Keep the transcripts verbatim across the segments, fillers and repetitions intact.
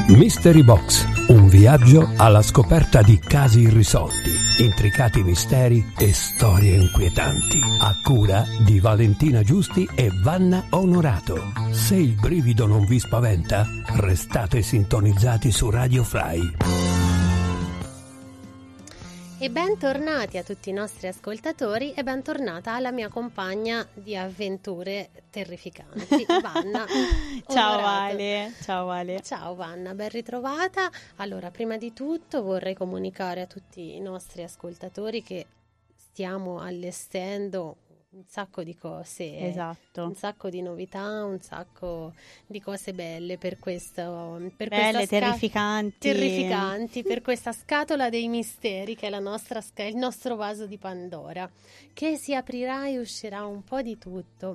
Mystery Box, un viaggio alla scoperta di casi irrisolti, intricati misteri e storie inquietanti. A cura di Valentina Giusti e Vanna Onorato. Se il brivido non vi spaventa, restate sintonizzati su Radio Fly. E bentornati a tutti i nostri ascoltatori e bentornata alla mia compagna di avventure terrificanti, Vanna. Ciao Onorato. Vale, ciao Vale. Ciao Vanna, ben ritrovata. Allora, prima di tutto vorrei comunicare a tutti i nostri ascoltatori che stiamo allestendo un sacco di cose, Esatto. un sacco di novità, un sacco di cose belle per questo, per Belle, questa sca- terrificanti. terrificanti, per questa scatola dei misteri che è la nostra sca- il nostro vaso di Pandora, che si aprirà e uscirà un po' di tutto.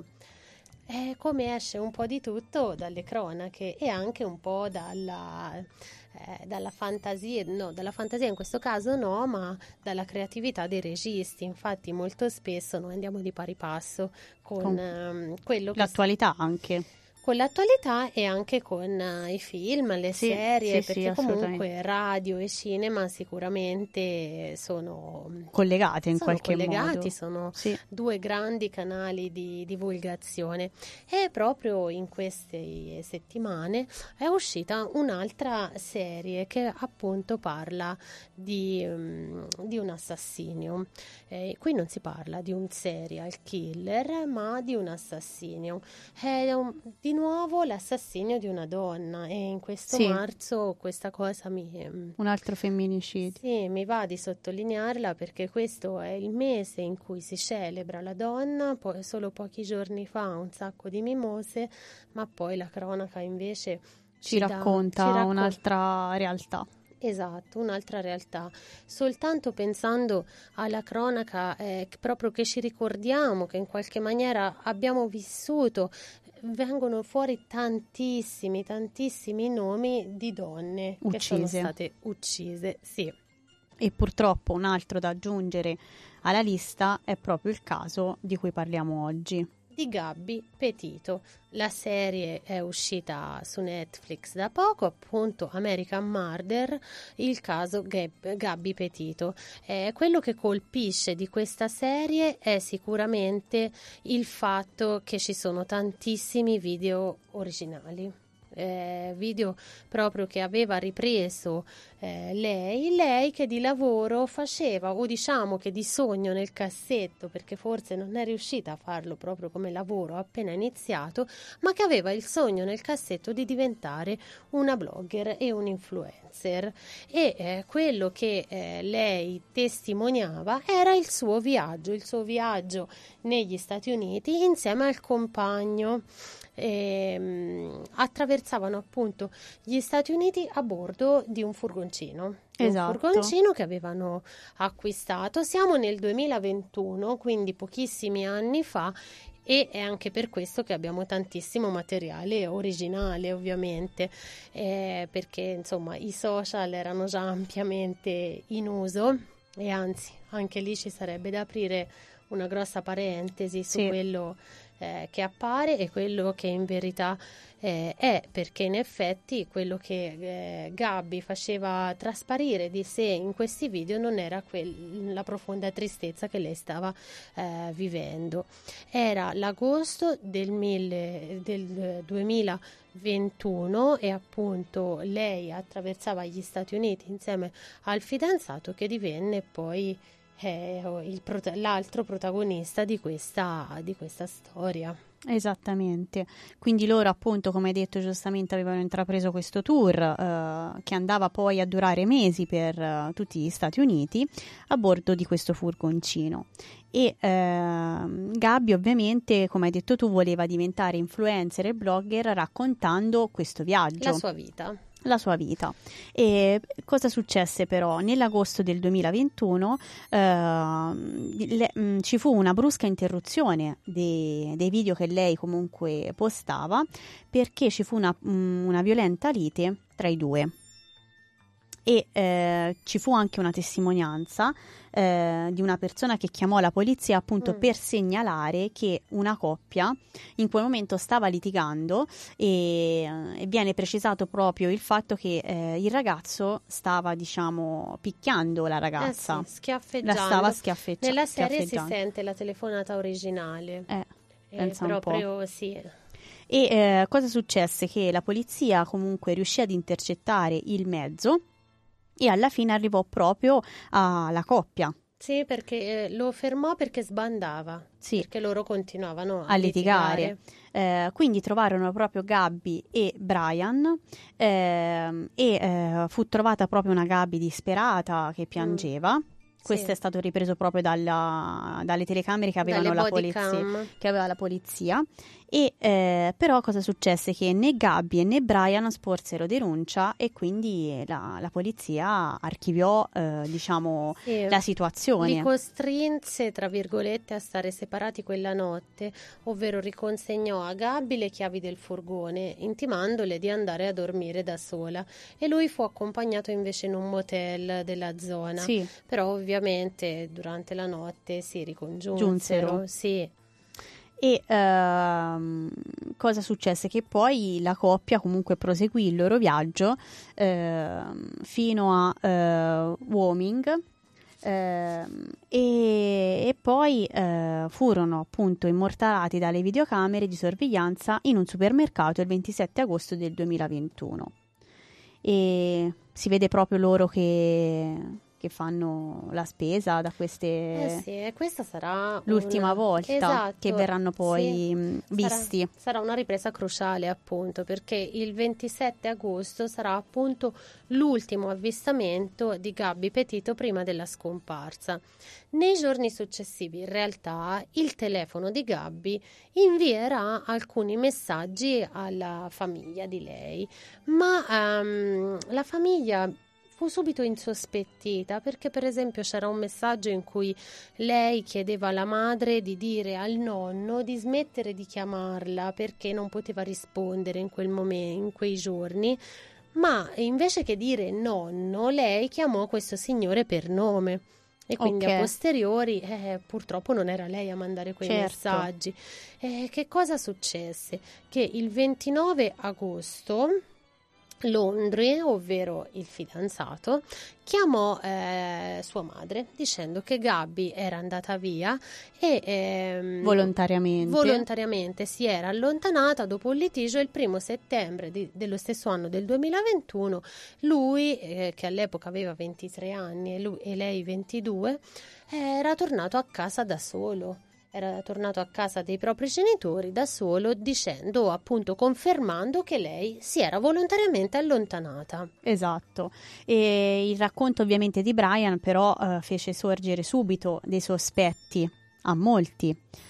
E come esce un po' di tutto dalle cronache e anche un po' dalla, eh, dalla fantasia, no, dalla fantasia in questo caso no, ma dalla creatività dei registi. Infatti molto spesso noi andiamo di pari passo con, Con ehm, quello che l'attualità anche. con l'attualità e anche con uh, i film, le Sì, serie, sì, perché sì, comunque radio e cinema sicuramente sono collegate in sono qualche collegati, modo. sono Sì. due grandi canali di divulgazione. E proprio in queste settimane è uscita un'altra serie che appunto parla di, um, di un assassinio. Eh, qui non si parla di un serial killer, ma di un assassinio. È un, di nuovo l'assassinio di una donna, e in questo Sì. marzo questa cosa mi... Un altro femminicidio. Sì, mi va di sottolinearla perché questo è il mese in cui si celebra la donna, poi solo pochi giorni fa un sacco di mimose, ma poi la cronaca invece Ci, ci dà- racconta ci racco- un'altra realtà. Esatto, un'altra realtà. Soltanto pensando alla cronaca, eh, che proprio che ci ricordiamo, che in qualche maniera abbiamo vissuto, vengono fuori tantissimi, tantissimi nomi di donne che sono Uccise. state uccise. Sì. E purtroppo un altro da aggiungere alla lista è proprio il caso di cui parliamo oggi. Di Gabby Petito. La serie è uscita su Netflix da poco, appunto American Murder, il caso Gab- Gabby Petito. Eh, quello che colpisce di questa serie è sicuramente il fatto che ci sono tantissimi video originali. Eh, video proprio che aveva ripreso eh, lei, lei che di lavoro faceva, o diciamo che di sogno nel cassetto, perché forse non è riuscita a farlo proprio come lavoro appena iniziato, ma che aveva il sogno nel cassetto di diventare una blogger e un influencer. E eh, quello che eh, lei testimoniava era il suo viaggio, il suo viaggio negli Stati Uniti insieme al compagno. E, mh, attraversavano appunto gli Stati Uniti a bordo di un furgoncino, di Esatto. un furgoncino che avevano acquistato. Siamo nel duemilaventuno, quindi pochissimi anni fa, e è anche per questo che abbiamo tantissimo materiale originale, ovviamente, eh, perché insomma i social erano già ampiamente in uso, e anzi anche lì ci sarebbe da aprire una grossa parentesi su Sì. quello Eh, che appare e quello che in verità eh, è, perché in effetti quello che eh, Gabby faceva trasparire di sé in questi video non era quel, la profonda tristezza che lei stava eh, vivendo. Era l'agosto del, mille, del duemilaventuno e appunto lei attraversava gli Stati Uniti insieme al fidanzato, che divenne poi è il prota- l'altro protagonista di questa, di questa storia. Esattamente, quindi loro appunto, come hai detto giustamente, avevano intrapreso questo tour eh, che andava poi a durare mesi per eh, tutti gli Stati Uniti a bordo di questo furgoncino. E eh, Gabby ovviamente, come hai detto tu, voleva diventare influencer e blogger raccontando questo viaggio. La sua vita. La sua vita. E cosa successe però? Nell'agosto del duemilaventuno eh, le, mh, ci fu una brusca interruzione dei, dei video che lei comunque postava, perché ci fu una, mh, una violenta lite tra i due. e eh, ci fu anche una testimonianza eh, di una persona che chiamò la polizia appunto mm. per segnalare che una coppia in quel momento stava litigando e, e viene precisato proprio il fatto che eh, il ragazzo stava, diciamo, picchiando la ragazza, eh sì, schiaffeggiando. La stava schiaffeggiando. Nella serie si sente la telefonata originale. Eh, eh, pensa proprio, un po'. Sì. E eh, cosa successe? Che la polizia comunque riuscì ad intercettare il mezzo e alla fine arrivò proprio alla coppia. Sì, perché eh, lo fermò perché sbandava, sì. perché loro continuavano a, a litigare. litigare. Eh, quindi trovarono proprio Gabby e Brian eh, e eh, fu trovata proprio una Gabby disperata che piangeva. Mm. Questo sì. è stato ripreso proprio dalla, dalle telecamere che avevano la polizia, che aveva la polizia. E eh, però cosa successe? Che né Gabby né Brian sporsero denuncia e quindi la, la polizia archiviò eh, diciamo sì. la situazione. Li costrinse, tra virgolette, a stare separati quella notte, ovvero riconsegnò a Gabby le chiavi del furgone, intimandole di andare a dormire da sola, e lui fu accompagnato invece in un motel della zona. Sì. Però ovviamente durante la notte si ricongiunsero. Giunsero. Sì. E ehm, cosa successe? Che poi la coppia comunque proseguì il loro viaggio ehm, fino a eh, Wyoming ehm, e, e poi eh, furono appunto immortalati dalle videocamere di sorveglianza in un supermercato il ventisette agosto del duemilaventuno. E si vede proprio loro che... che fanno la spesa da queste eh sì, e questa sarà l'ultima una... volta esatto, che verranno poi sì, visti. Sarà, sarà una ripresa cruciale appunto perché il ventisette agosto sarà appunto l'ultimo avvistamento di Gabby Petito prima della scomparsa. Nei giorni successivi in realtà il telefono di Gabby invierà alcuni messaggi alla famiglia di lei, ma um, la famiglia fu subito insospettita perché per esempio c'era un messaggio in cui lei chiedeva alla madre di dire al nonno di smettere di chiamarla perché non poteva rispondere in quel momento, in quei giorni, ma invece che dire nonno lei chiamò questo signore per nome e quindi okay. a posteriori eh, purtroppo non era lei a mandare quei certo. messaggi. Eh, che cosa successe? Che il ventinove agosto Londri, ovvero il fidanzato, chiamò eh, sua madre dicendo che Gabby era andata via e ehm, volontariamente. volontariamente si era allontanata dopo un litigio. Il primo settembre di, dello stesso anno del duemilaventuno lui, eh, che all'epoca aveva ventitré anni e, lui, e lei ventidue, eh, era tornato a casa da solo. Era tornato a casa dei propri genitori da solo, dicendo, appunto, confermando che lei si era volontariamente allontanata. Esatto. E il racconto ovviamente di Brian però eh, fece sorgere subito dei sospetti a molti.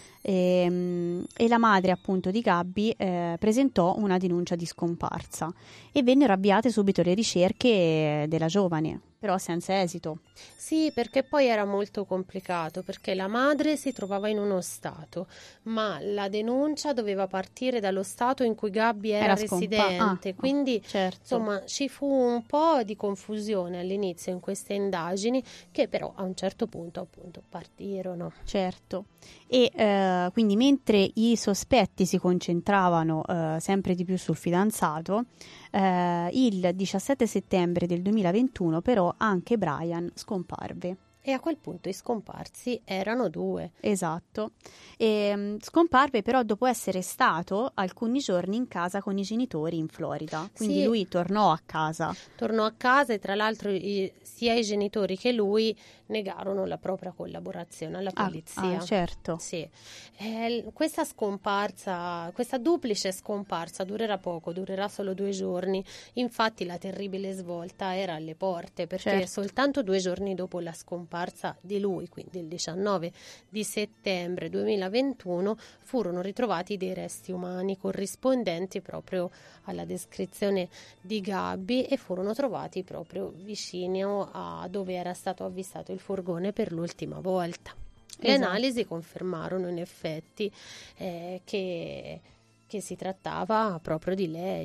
E, e la madre appunto di Gabby eh, presentò una denuncia di scomparsa e vennero avviate subito le ricerche della giovane, però senza esito. Sì, perché poi era molto complicato, perché la madre si trovava in uno stato, ma la denuncia doveva partire dallo stato in cui Gabby era, era residente, ah, quindi certo. insomma ci fu un po' di confusione all'inizio in queste indagini, che però a un certo punto appunto partirono. Certo. E eh, quindi mentre i sospetti si concentravano eh, sempre di più sul fidanzato, eh, il diciassette settembre del duemilaventuno però anche Brian scomparve. E a quel punto i scomparsi erano due. Esatto. E, scomparve però dopo essere stato alcuni giorni in casa con i genitori in Florida. Quindi sì, lui tornò a casa. Tornò a casa e tra l'altro i, sia i genitori che lui negarono la propria collaborazione alla polizia. Ah, ah certo. Sì. Eh, questa scomparsa, questa duplice scomparsa durerà poco, durerà solo due giorni. Infatti la terribile svolta era alle porte, perché certo. soltanto due giorni dopo la scomparsa di lui, quindi il diciannove di settembre duemilaventuno, furono ritrovati dei resti umani corrispondenti proprio alla descrizione di Gabby e furono trovati proprio vicino a dove era stato avvistato il furgone per l'ultima volta. Le esatto. analisi confermarono in effetti eh, che, che si trattava proprio di lei.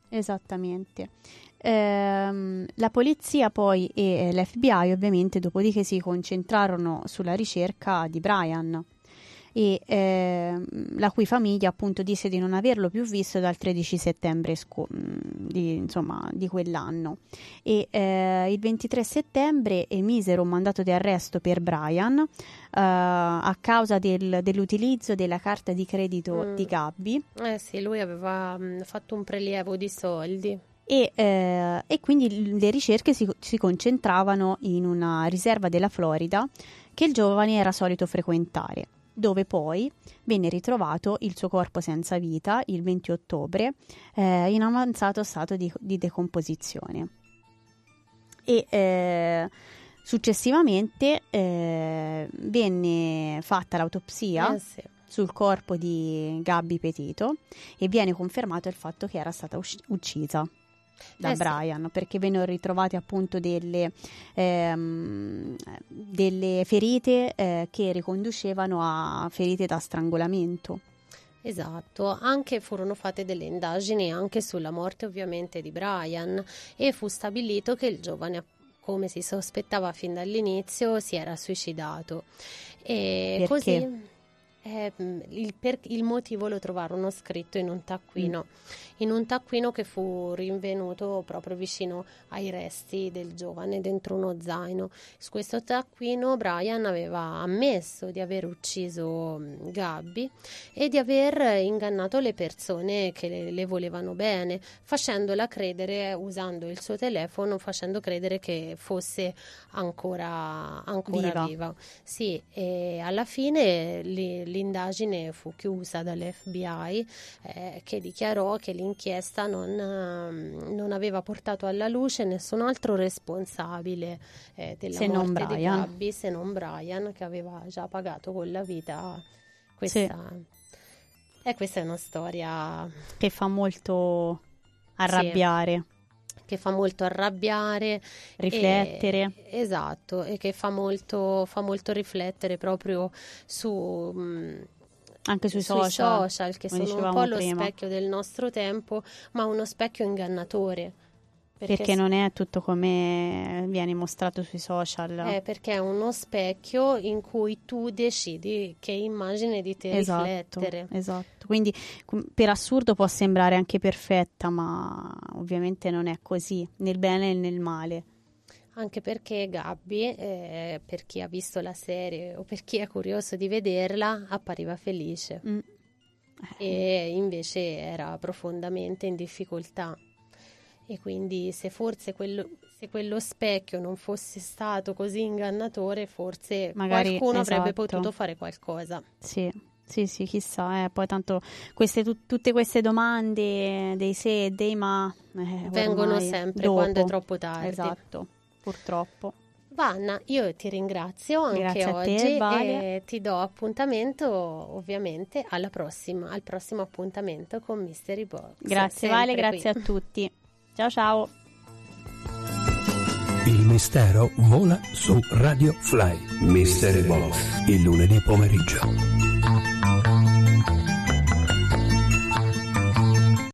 Esattamente. Ehm, la polizia poi e l'F B I ovviamente dopodiché si concentrarono sulla ricerca di Brian, e ehm, la cui famiglia appunto disse di non averlo più visto dal tredici settembre sco- di, insomma, di quell'anno, e eh, il ventitré settembre emisero un mandato di arresto per Brian eh, a causa del, dell'utilizzo della carta di credito Mm. di Gabby. Eh sì, lui aveva mh, fatto un prelievo di soldi. E, eh, e quindi le ricerche si, si concentravano in una riserva della Florida che il giovane era solito frequentare, dove poi venne ritrovato il suo corpo senza vita il venti ottobre eh, in avanzato stato di, di decomposizione. E eh, successivamente eh, venne fatta l'autopsia Eh sì. sul corpo di Gabby Petito e viene confermato il fatto che era stata usci- uccisa da Eh sì. Brian, perché vennero ritrovate appunto delle, ehm, delle ferite eh, che riconducevano a ferite da strangolamento. Esatto, anche furono fatte delle indagini anche sulla morte ovviamente di Brian, e fu stabilito che il giovane, come si sospettava fin dall'inizio, si era suicidato. E Perché? così eh, il, per- il motivo lo trovarono scritto in un taccuino, in un taccuino che fu rinvenuto proprio vicino ai resti del giovane dentro uno zaino. Su questo taccuino Brian aveva ammesso di aver ucciso mm, Gabby e di aver ingannato le persone che le, le volevano bene, facendola credere, usando il suo telefono, facendo credere che fosse ancora, ancora Viva. viva. Sì, e alla fine li- l'indagine fu chiusa dall'F B I, eh, che dichiarò che l'inchiesta non, ehm, non aveva portato alla luce nessun altro responsabile eh, della Se non morte di Brian. Gabby, se non Brian, che aveva già pagato con la vita questa. E questa è una storia Che fa molto arrabbiare, che fa molto arrabbiare, riflettere. e- esatto, e che fa molto, fa molto riflettere proprio su, mh, Anche sui sui social, social, che come sono un dicevamo po' lo prima. specchio del nostro tempo, ma uno specchio ingannatore. Perché non è tutto come viene mostrato sui social. Eh, perché è uno specchio in cui tu decidi che immagine di te Esatto, riflettere. esatto. Quindi com- per assurdo può sembrare anche perfetta, ma ovviamente non è così, nel bene e nel male. Anche perché Gabby, eh, per chi ha visto la serie o per chi è curioso di vederla, appariva felice Mm. e invece era profondamente in difficoltà. E quindi se forse quello, se quello specchio non fosse stato così ingannatore, forse Magari, qualcuno avrebbe esatto. potuto fare qualcosa. Sì, sì, sì, chissà. Eh. Poi tanto queste, tu- tutte queste domande dei se e dei ma eh, Vengono ormai sempre dopo. quando è troppo tardi. Esatto, purtroppo. Vanna, io ti ringrazio anche Grazie a te, oggi Vale. e ti do appuntamento ovviamente alla prossima, al prossimo appuntamento con Mystery Box. Grazie Sempre Vale, qui. grazie a tutti. Ciao ciao. Il mistero vola su Radio Fly. Mystery Box, il lunedì pomeriggio.